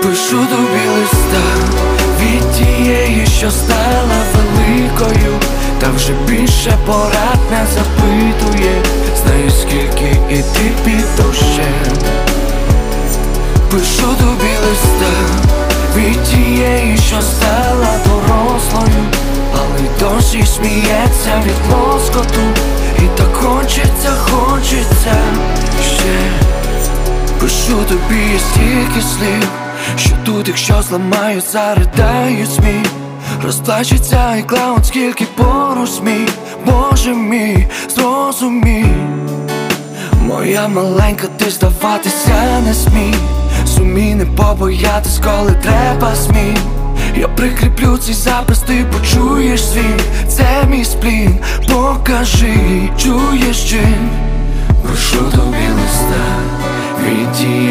Пишу тобі листа від тієї, що стала великою, та вже більше порад не запитує. Знаю, скільки іти під дощем. Пишу тобі листа від тієї, що стала дорослою, але й досі сміється від лоскоту. І так хочеться ще. Пишу тобі стільки слів, що тут, якщо зламаю, заридають сміх. Розплачеться і клаун, скільки поруч сміх. Боже мій, зрозумій, моя маленька, ти здаватися не смій. Зумій не побоятись, коли треба змін. Я прикріплю цей запис, ти почуєш свій. Це мій сплін, покажи, чуєш чи. Прошу тобі листа від тієї,